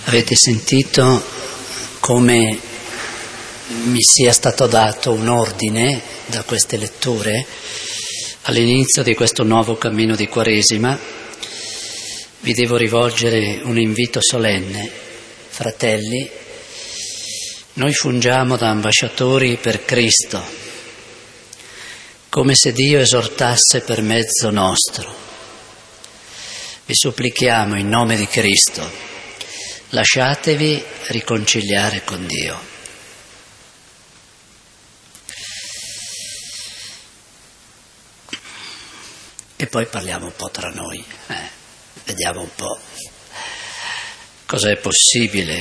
Avete sentito come mi sia stato dato un ordine da queste letture all'inizio di questo nuovo cammino di Quaresima. Vi devo rivolgere un invito solenne. Fratelli, noi fungiamo da ambasciatori per Cristo, come se Dio esortasse per mezzo nostro. Vi supplichiamo in nome di Cristo, lasciatevi riconciliare con Dio. E poi parliamo un po' tra noi, vediamo un po' cosa è possibile.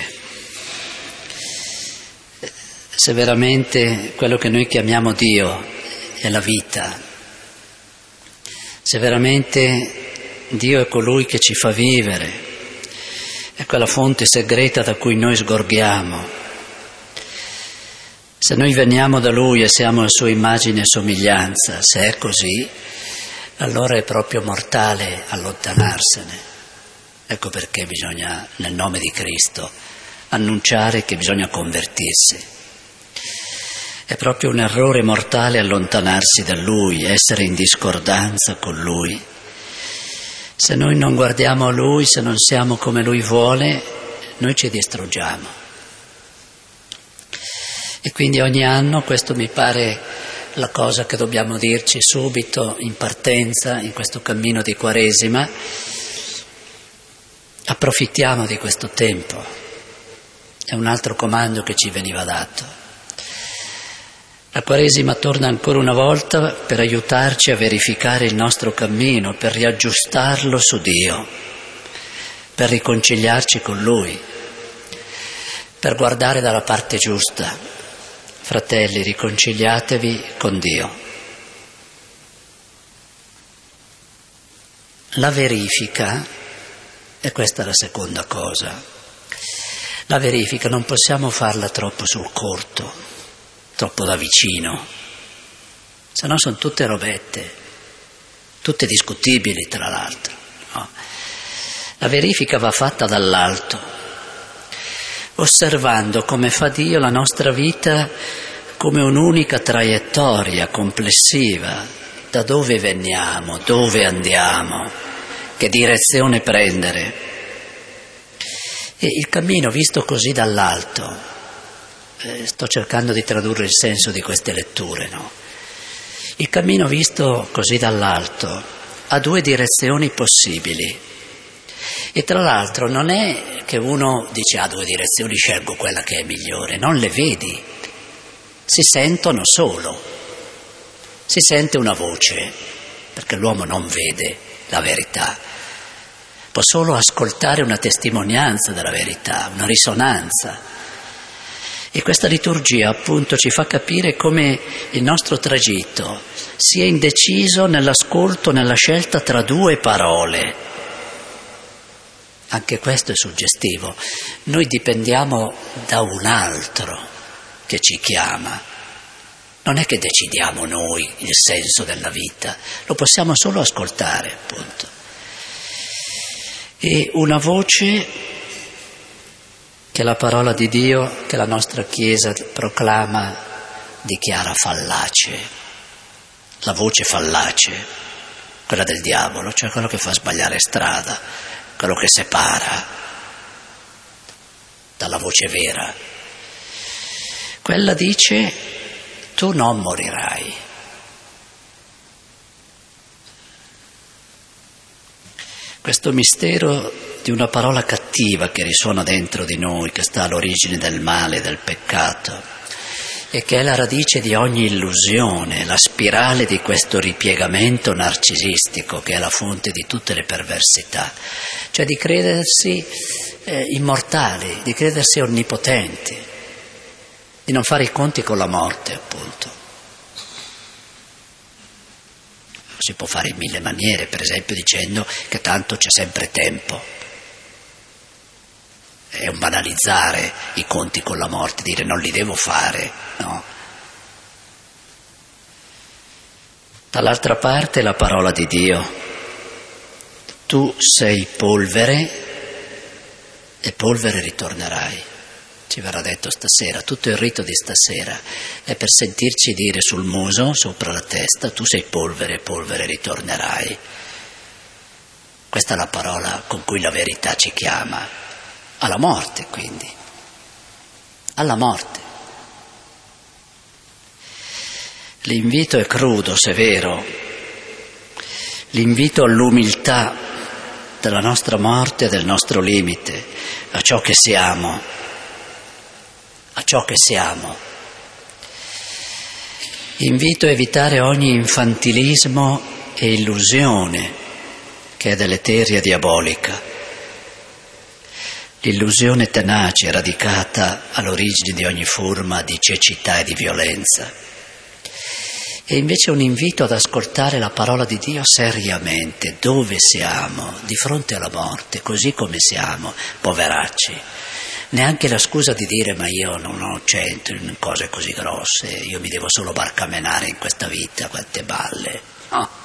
Se veramente quello che noi chiamiamo Dio è la vita, se veramente Dio è colui che ci fa vivere, è quella fonte segreta da cui noi sgorghiamo. Se noi veniamo da Lui e siamo a Sua immagine e somiglianza, se è così, allora è proprio mortale allontanarsene. Ecco perché bisogna, nel nome di Cristo, annunciare che bisogna convertirsi. È proprio un errore mortale allontanarsi da Lui, essere in discordanza con Lui. Se noi non guardiamo a Lui, se non siamo come Lui vuole, noi ci distruggiamo. E quindi ogni anno, questo mi pare la cosa che dobbiamo dirci subito in partenza, in questo cammino di Quaresima, approfittiamo di questo tempo. È un altro comando che ci veniva dato. La Quaresima torna ancora una volta per aiutarci a verificare il nostro cammino, per riaggiustarlo su Dio, per riconciliarci con Lui, per guardare dalla parte giusta. Fratelli, riconciliatevi con Dio. La verifica, e questa è la seconda cosa, la verifica non possiamo farla troppo sul corto, troppo da vicino, se no sono tutte robette, tutte discutibili tra l'altro. No? La verifica va fatta dall'alto, osservando come fa Dio la nostra vita come un'unica traiettoria complessiva, da dove veniamo, dove andiamo, che direzione prendere. E il cammino visto così dall'alto, sto cercando di tradurre il senso di queste letture, no? Il cammino visto così dall'alto ha due direzioni possibili. E tra l'altro non è che uno dice due direzioni, scelgo quella che è migliore, non le vedi, si sentono solo, si sente una voce, perché l'uomo non vede la verità, può solo ascoltare una testimonianza della verità, una risonanza. E questa liturgia appunto ci fa capire come il nostro tragitto sia indeciso nell'ascolto, nella scelta tra due parole. Anche questo è suggestivo. Noi dipendiamo da un altro che ci chiama. Non è che decidiamo noi il senso della vita, lo possiamo solo ascoltare, appunto. E una voce che la parola di Dio, che la nostra Chiesa proclama, dichiara fallace. La voce fallace, quella del diavolo, cioè quello che fa sbagliare strada, quello che separa dalla voce vera. Quella dice: tu non morirai. Questo mistero di una parola cattiva che risuona dentro di noi, che sta all'origine del male, del peccato, e che è la radice di ogni illusione, la spirale di questo ripiegamento narcisistico che è la fonte di tutte le perversità, cioè di credersi immortali, di credersi onnipotenti, di non fare i conti con la morte, appunto. Si può fare in mille maniere, per esempio dicendo che tanto c'è sempre tempo. È un banalizzare i conti con la morte, dire non li devo fare, no? Dall'altra parte la parola di Dio: tu sei polvere e polvere ritornerai. Ci verrà detto stasera, tutto il rito di stasera è per sentirci dire sul muso, sopra la testa, tu sei polvere e polvere ritornerai. Questa è la parola con cui la verità ci chiama, alla morte quindi, alla morte. L'invito è crudo, severo, l'invito all'umiltà della nostra morte e del nostro limite, a ciò che siamo, a ciò che siamo. Invito a evitare ogni infantilismo e illusione che è deleteria e diabolica. L'illusione tenace, radicata all'origine di ogni forma di cecità e di violenza. E invece un invito ad ascoltare la parola di Dio seriamente, dove siamo, di fronte alla morte, così come siamo, poveracci. Neanche la scusa di dire ma io non ho cento in cose così grosse, io mi devo solo barcamenare in questa vita, quante balle. No.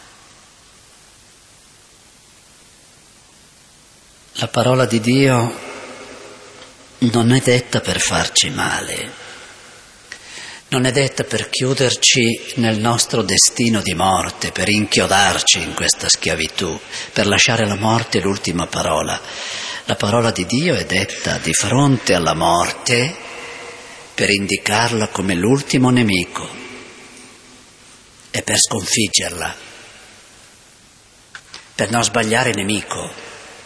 La parola di Dio non è detta per farci male, non è detta per chiuderci nel nostro destino di morte, per inchiodarci in questa schiavitù, per lasciare alla morte l'ultima parola. La parola di Dio è detta di fronte alla morte per indicarla come l'ultimo nemico e per sconfiggerla, per non sbagliare nemico.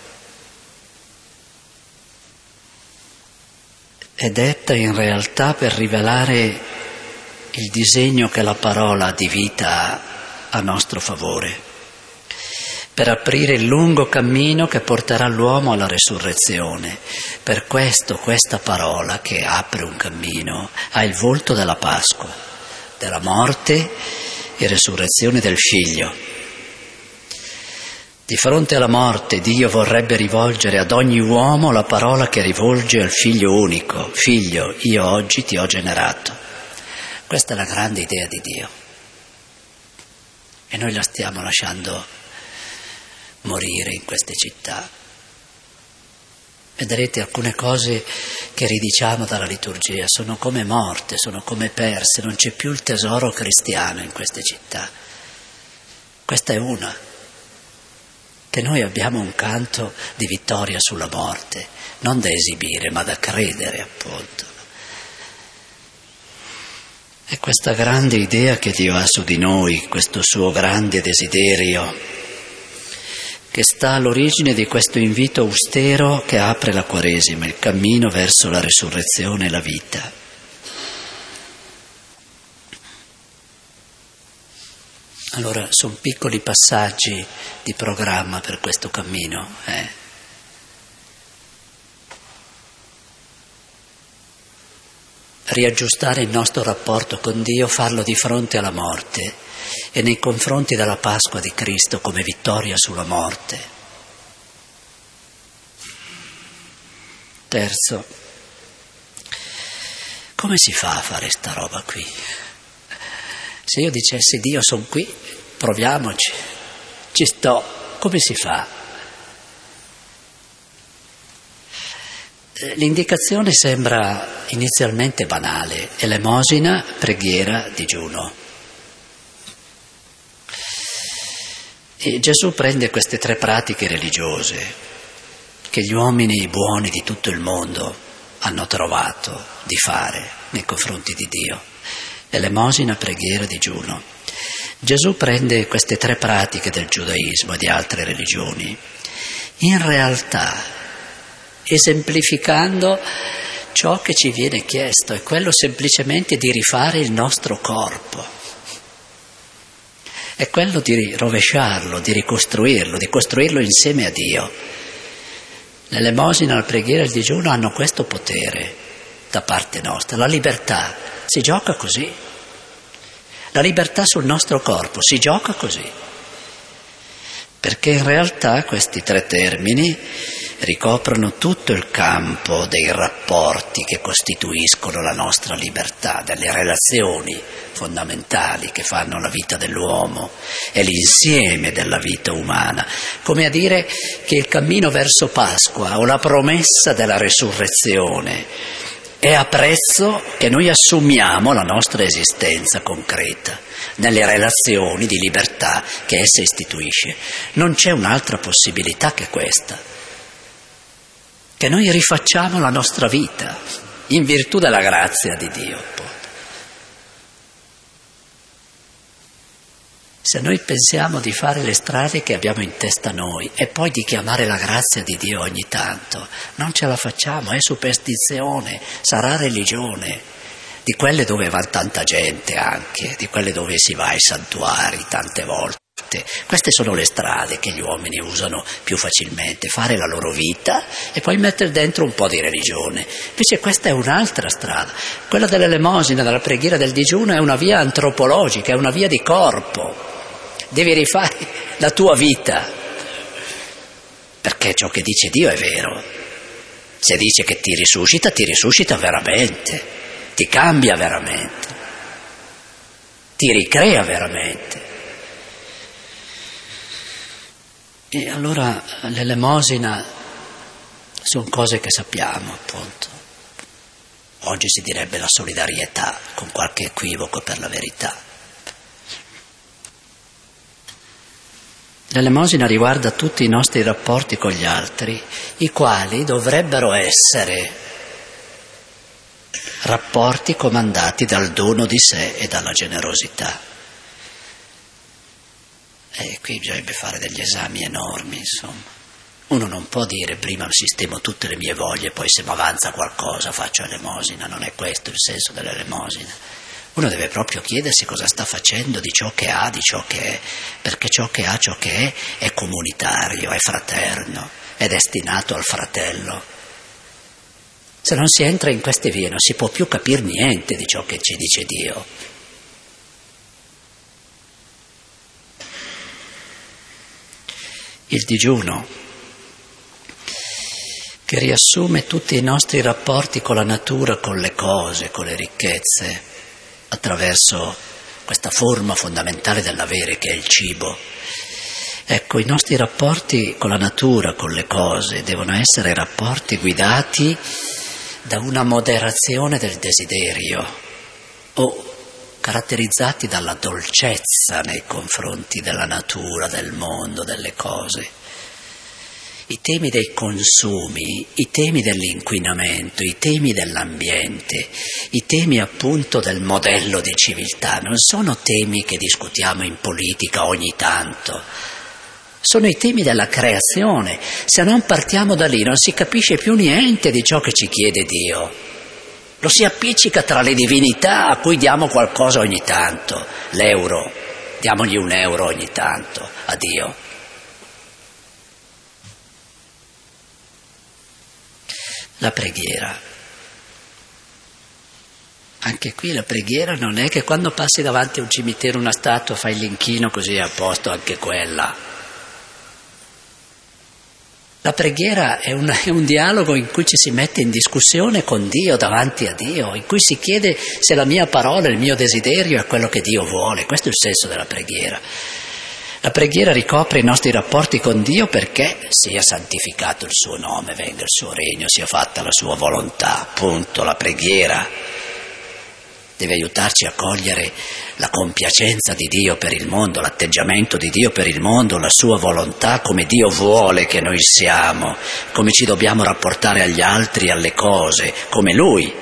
È detta in realtà per rivelare il disegno che la parola di vita ha a nostro favore, per aprire il lungo cammino che porterà l'uomo alla resurrezione. Per questo questa parola che apre un cammino ha il volto della Pasqua, della morte e resurrezione del Figlio. Di fronte alla morte Dio vorrebbe rivolgere ad ogni uomo la parola che rivolge al Figlio unico: Figlio, io oggi ti ho generato. Questa è la grande idea di Dio e noi la stiamo lasciando morire in queste città. Vedrete alcune cose che ridiciamo dalla liturgia, sono come morte, sono come perse, non c'è più il tesoro cristiano in queste città. Questa è una, che noi abbiamo un canto di vittoria sulla morte, non da esibire ma da credere appunto. È questa grande idea che Dio ha su di noi, questo suo grande desiderio, che sta all'origine di questo invito austero che apre la Quaresima, il cammino verso la resurrezione e la vita. Allora, sono piccoli passaggi di programma per questo cammino. Riaggiustare il nostro rapporto con Dio, farlo di fronte alla morte e nei confronti della Pasqua di Cristo come vittoria sulla morte. Terzo, come si fa a fare sta roba qui? Se io dicessi Dio sono qui, proviamoci, ci sto, come si fa? L'indicazione sembra inizialmente banale: elemosina, preghiera, digiuno. E Gesù prende queste tre pratiche religiose che gli uomini buoni di tutto il mondo hanno trovato di fare nei confronti di Dio: elemosina, preghiera, digiuno. Gesù prende queste tre pratiche del giudaismo e di altre religioni, in realtà esemplificando ciò che ci viene chiesto, è quello semplicemente di rifare il nostro corpo, è quello di rovesciarlo, di ricostruirlo, di costruirlo insieme a Dio. L'elemosina, la preghiera e il digiuno hanno questo potere da parte nostra. La libertà si gioca così, la libertà sul nostro corpo si gioca così. perché in realtà questi tre termini ricoprono tutto il campo dei rapporti che costituiscono la nostra libertà, delle relazioni fondamentali che fanno la vita dell'uomo e l'insieme della vita umana, come a dire che il cammino verso Pasqua o la promessa della resurrezione è a prezzo che noi assumiamo la nostra esistenza concreta nelle relazioni di libertà che essa istituisce. Non c'è un'altra possibilità che questa, che noi rifacciamo la nostra vita in virtù della grazia di Dio. Se noi pensiamo di fare le strade che abbiamo in testa noi e poi di chiamare la grazia di Dio ogni tanto, non ce la facciamo, è superstizione, sarà religione, di quelle dove va tanta gente anche, di quelle dove si va ai santuari tante volte. Queste sono le strade che gli uomini usano più facilmente, fare la loro vita e poi mettere dentro un po' di religione. Invece questa è un'altra strada, quella dell'elemosina, della preghiera, del digiuno è una via antropologica, è una via di corpo. Devi rifare la tua vita, perché ciò che dice Dio è vero. Se dice che ti risuscita veramente, ti cambia veramente, ti ricrea veramente. E allora l'elemosina sono cose che sappiamo, appunto. Oggi si direbbe la solidarietà, con qualche equivoco per la verità. L'elemosina riguarda tutti i nostri rapporti con gli altri, i quali dovrebbero essere rapporti comandati dal dono di sé e dalla generosità. E qui bisognerebbe fare degli esami enormi, insomma. Uno non può dire prima sistemo tutte le mie voglie, poi se mi avanza qualcosa faccio elemosina, non è questo il senso dell'elemosina. Uno deve proprio chiedersi cosa sta facendo di ciò che ha, di ciò che è, perché ciò che ha, ciò che è comunitario, è fraterno, è destinato al fratello. Se non si entra in queste vie non si può più capire niente di ciò che ci dice Dio. Il digiuno, che riassume tutti i nostri rapporti con la natura, con le cose, con le ricchezze, attraverso questa forma fondamentale dell'avere che è il cibo. Ecco, i nostri rapporti con la natura, con le cose, devono essere rapporti guidati da una moderazione del desiderio o caratterizzati dalla dolcezza nei confronti della natura, del mondo, delle cose. I temi dei consumi, i temi dell'inquinamento, i temi dell'ambiente, i temi appunto del modello di civiltà non sono temi che discutiamo in politica ogni tanto, sono i temi della creazione. Se non partiamo da lì non si capisce più niente di ciò che ci chiede Dio. Lo si appiccica tra le divinità a cui diamo qualcosa ogni tanto, l'euro, diamogli €1 ogni tanto a Dio. La preghiera. Anche qui la preghiera non è che quando passi davanti a un cimitero, una statua, fai l'inchino così è a posto anche quella. La preghiera è un dialogo in cui ci si mette in discussione con Dio, davanti a Dio, in cui si chiede se la mia parola, il mio desiderio è quello che Dio vuole. Questo è il senso della preghiera. La preghiera ricopre i nostri rapporti con Dio perché sia santificato il suo nome, venga il suo regno, sia fatta la sua volontà. Punto. La preghiera deve aiutarci a cogliere la compiacenza di Dio per il mondo, l'atteggiamento di Dio per il mondo, la sua volontà, come Dio vuole che noi siamo, come ci dobbiamo rapportare agli altri, alle cose, come Lui.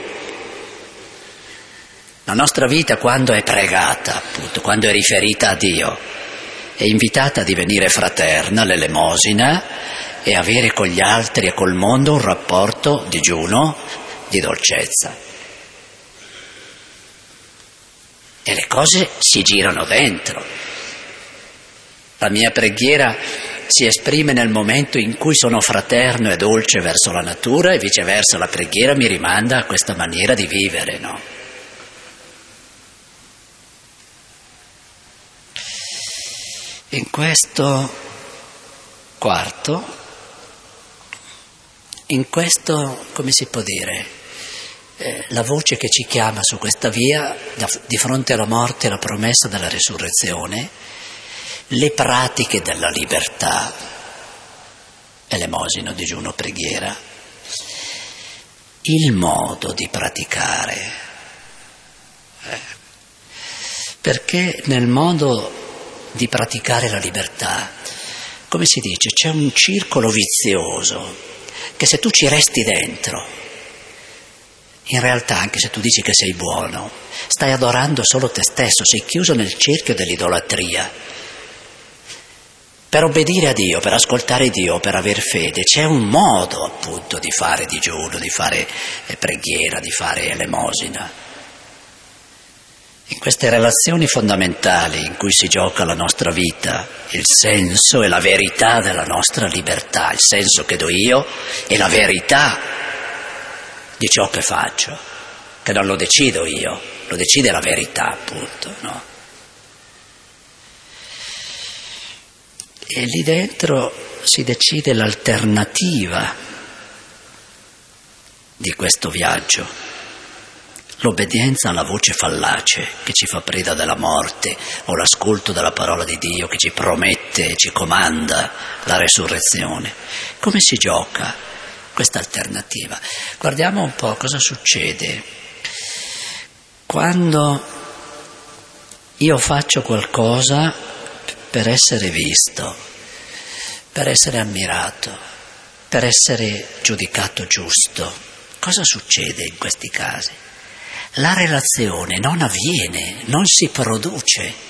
La nostra vita, quando è pregata, appunto, quando è riferita a Dio, è invitata a divenire fraterna, l'elemosina, e avere con gli altri e col mondo un rapporto digiuno, di dolcezza. E le cose si girano dentro. La mia preghiera si esprime nel momento in cui sono fraterno e dolce verso la natura e viceversa la preghiera mi rimanda a questa maniera di vivere, no? In questo Quarto, in questo, come si può dire, la voce che ci chiama su questa via, di fronte alla morte e alla promessa della risurrezione, le pratiche della libertà, elemosina, digiuno, preghiera, il modo di praticare, perché nel modo di praticare la libertà, come si dice, c'è un circolo vizioso che se tu ci resti dentro, in realtà, anche se tu dici che sei buono, stai adorando solo te stesso, sei chiuso nel cerchio dell'idolatria. Per obbedire a Dio, per ascoltare Dio, per aver fede, c'è un modo appunto di fare digiuno, di fare preghiera, di fare elemosina. In queste relazioni fondamentali in cui si gioca la nostra vita, il senso e la verità della nostra libertà, il senso che do io e la verità di ciò che faccio, che non lo decido io, lo decide la verità, appunto, no? E lì dentro si decide l'alternativa di questo viaggio, l'obbedienza alla voce fallace che ci fa preda della morte o l'ascolto della parola di Dio che ci promette, ci comanda la resurrezione. Come si gioca questa alternativa? Guardiamo un po' cosa succede quando io faccio qualcosa per essere visto, per essere ammirato, per essere giudicato giusto. Cosa succede in questi casi? La relazione non avviene, non si produce.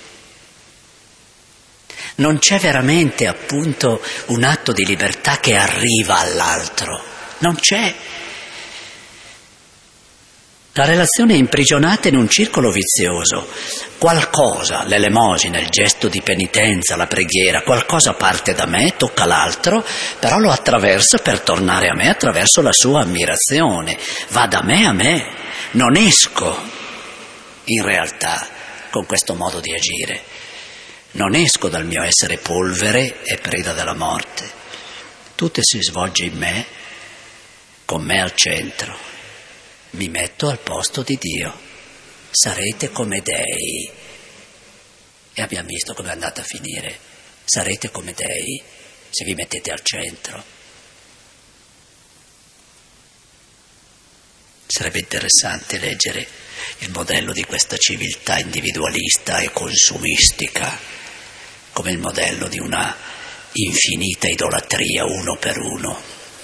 Non c'è veramente appunto un atto di libertà che arriva all'altro, non c'è. La relazione è imprigionata in un circolo vizioso. Qualcosa, l'elemosina, il gesto di penitenza, la preghiera, qualcosa parte da me, tocca l'altro, però lo attraverso per tornare a me attraverso la sua ammirazione. Va da me a me, non esco in realtà con questo modo di agire. Non esco dal mio essere polvere e preda della morte. Tutto si svolge in me, con me al centro. Mi metto al posto di Dio. Sarete come dei. E abbiamo visto come è andata a finire. Sarete come dei se vi mettete al centro. Sarebbe interessante leggere il modello di questa civiltà individualista e consumistica come il modello di una infinita idolatria uno per uno.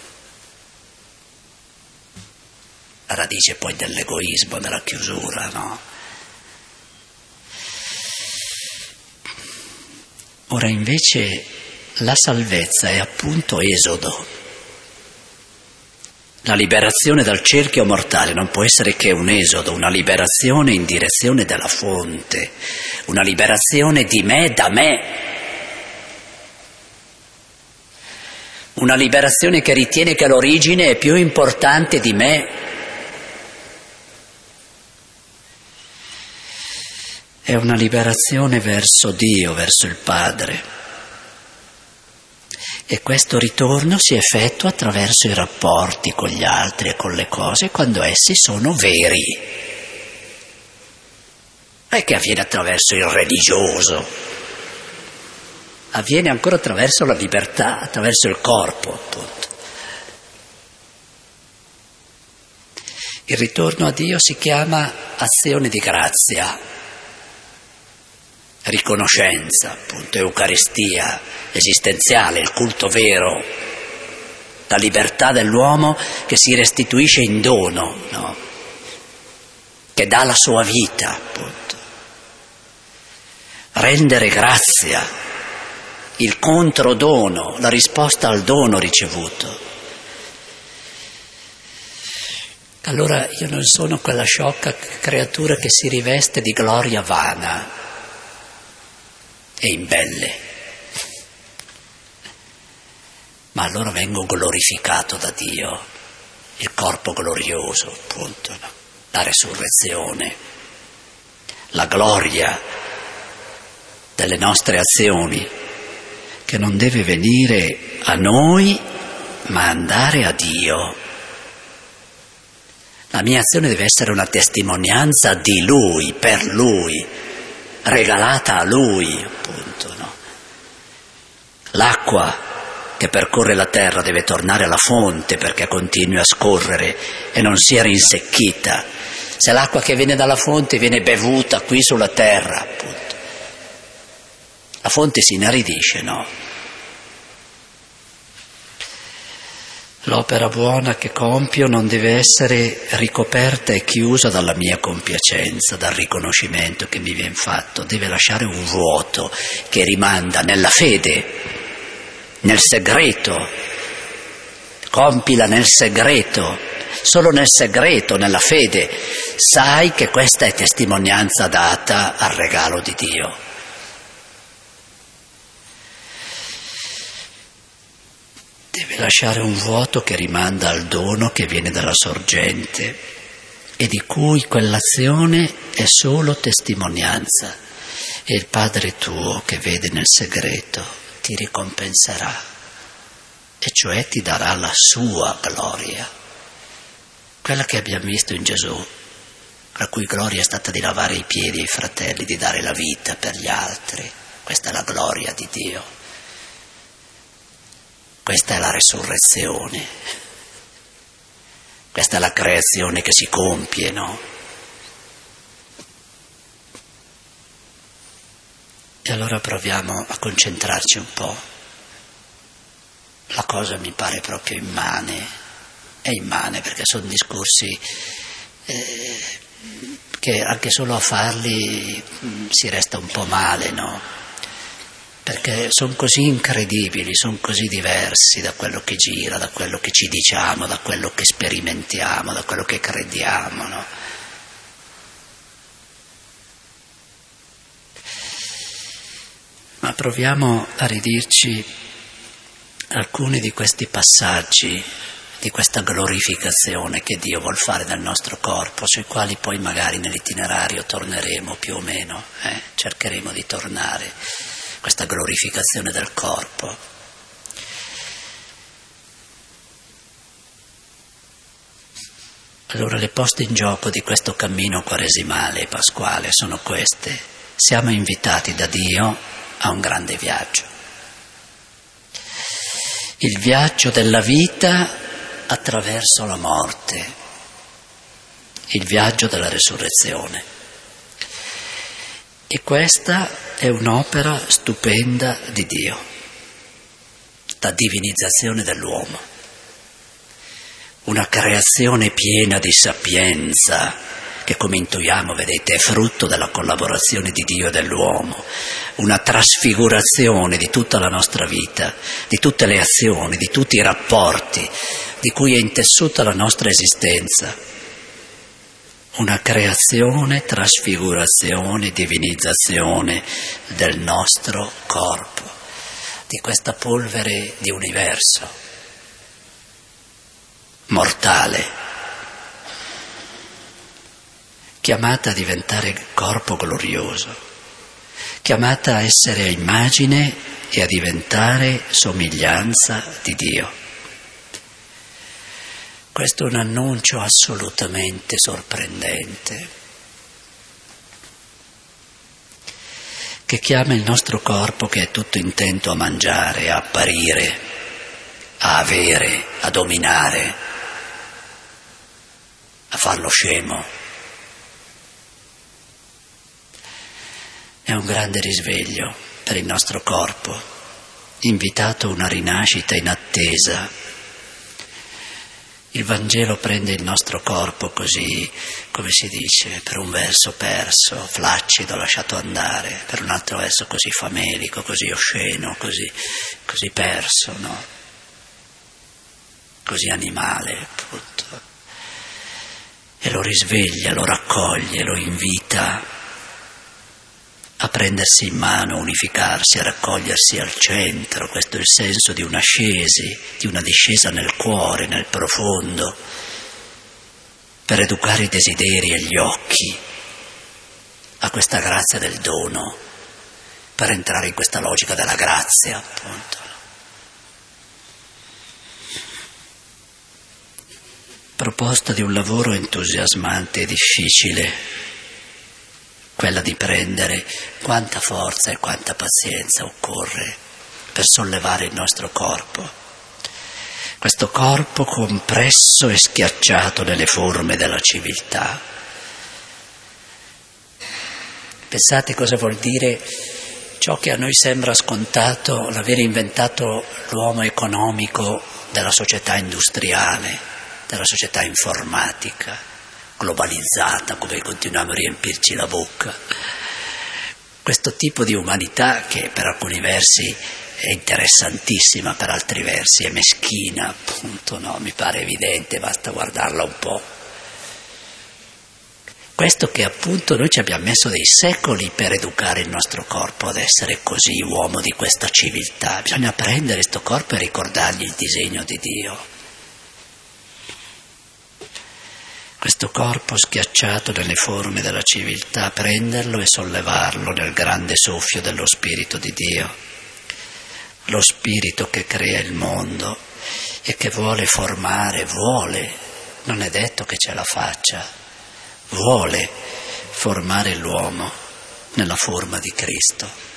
La radice poi dell'egoismo, della chiusura, no? Ora invece la salvezza è appunto esodo. La liberazione dal cerchio mortale non può essere che un esodo, una liberazione in direzione della fonte, una liberazione di me da me, una liberazione che ritiene che l'origine è più importante di me. È una liberazione verso Dio, verso il Padre. E questo ritorno si effettua attraverso i rapporti con gli altri e con le cose quando essi sono veri. Non è che avviene attraverso il religioso, avviene ancora attraverso la libertà, attraverso il corpo, appunto. Il ritorno a Dio si chiama azione di grazia, riconoscenza, appunto, Eucaristia esistenziale, il culto vero, la libertà dell'uomo che si restituisce in dono, no? Che dà la sua vita, appunto. Rendere grazia, il controdono, la risposta al dono ricevuto. Allora io non sono quella sciocca creatura che si riveste di gloria vana e imbelle, ma allora vengo glorificato da Dio, il corpo glorioso, appunto, no? La resurrezione, la gloria delle nostre azioni, che non deve venire a noi, ma andare a Dio. La mia azione deve essere una testimonianza di Lui, per Lui, regalata a Lui, appunto, no? L'acqua che percorre la terra deve tornare alla fonte perché continui a scorrere e non sia rinsecchita. Se l'acqua che viene dalla fonte viene bevuta qui sulla terra, appunto, la fonte si inaridisce, no? L'opera buona che compio non deve essere ricoperta e chiusa dalla mia compiacenza, dal riconoscimento che mi viene fatto, deve lasciare un vuoto che rimanda nella fede, nel segreto, compila nel segreto, solo nel segreto, nella fede, sai che questa è testimonianza data al regalo di Dio. Deve lasciare un vuoto che rimanda al dono che viene dalla sorgente e di cui quell'azione è solo testimonianza, e il Padre tuo che vede nel segreto ti ricompenserà, e cioè ti darà la sua gloria, quella che abbiamo visto in Gesù, la cui gloria è stata di lavare i piedi ai fratelli, di dare la vita per gli altri. Questa è la gloria di Dio, questa è la resurrezione, questa è la creazione che si compie, no? E allora proviamo a concentrarci un po'. La cosa mi pare proprio immane, è immane perché sono discorsi che anche solo a farli si resta un po' male, no? Perché sono così incredibili, sono così diversi da quello che gira, da quello che ci diciamo, da quello che sperimentiamo, da quello che crediamo, no? Ma proviamo a ridirci alcuni di questi passaggi, di questa glorificazione che Dio vuol fare nel nostro corpo, sui quali poi magari nell'itinerario torneremo più o meno, cercheremo di tornare, questa glorificazione del corpo. Allora le poste in gioco di questo cammino quaresimale e pasquale sono queste. Siamo invitati da Dio a un grande viaggio. Il viaggio della vita attraverso la morte, il viaggio della resurrezione. E questa è un'opera stupenda di Dio, la divinizzazione dell'uomo, una creazione piena di sapienza, che come intuiamo, vedete, è frutto della collaborazione di Dio e dell'uomo, una trasfigurazione di tutta la nostra vita, di tutte le azioni, di tutti i rapporti di cui è intessuta la nostra esistenza, una creazione, trasfigurazione, divinizzazione del nostro corpo, di questa polvere di universo mortale, chiamata a diventare corpo glorioso, chiamata a essere a immagine e a diventare somiglianza di Dio. Questo è un annuncio assolutamente sorprendente, che chiama il nostro corpo, che è tutto intento a mangiare, a apparire, a avere, a dominare, a farlo scemo. È un grande risveglio per il nostro corpo, invitato a una rinascita in attesa. Il Vangelo prende il nostro corpo così, come si dice, per un verso perso, flaccido, lasciato andare, per un altro verso così famelico, così osceno, così perso, no? Così animale, appunto. E lo risveglia, lo raccoglie, lo invita a prendersi in mano, unificarsi, a raccogliersi al centro. Questo è il senso di un'ascesi, di una discesa nel cuore, nel profondo, per educare i desideri e gli occhi a questa grazia del dono per entrare in questa logica della grazia, appunto. Proposta di un lavoro entusiasmante e difficile, quella di prendere quanta forza e quanta pazienza occorre per sollevare il nostro corpo. Questo corpo compresso e schiacciato nelle forme della civiltà. Pensate cosa vuol dire ciò che a noi sembra scontato, l'aver inventato l'uomo economico della società industriale, della società informatica, globalizzata, come continuiamo a riempirci la bocca. Questo tipo di umanità che per alcuni versi è interessantissima, per altri versi è meschina, appunto, no? Mi pare evidente, basta guardarla un po'. Questo che appunto noi ci abbiamo messo dei secoli per educare il nostro corpo ad essere così, uomo di questa civiltà. Bisogna prendere questo corpo e ricordargli il disegno di Dio. Questo corpo schiacciato nelle forme della civiltà, prenderlo e sollevarlo nel grande soffio dello Spirito di Dio. Lo Spirito che crea il mondo e che vuole formare, non è detto che ce la faccia, vuole formare l'uomo nella forma di Cristo.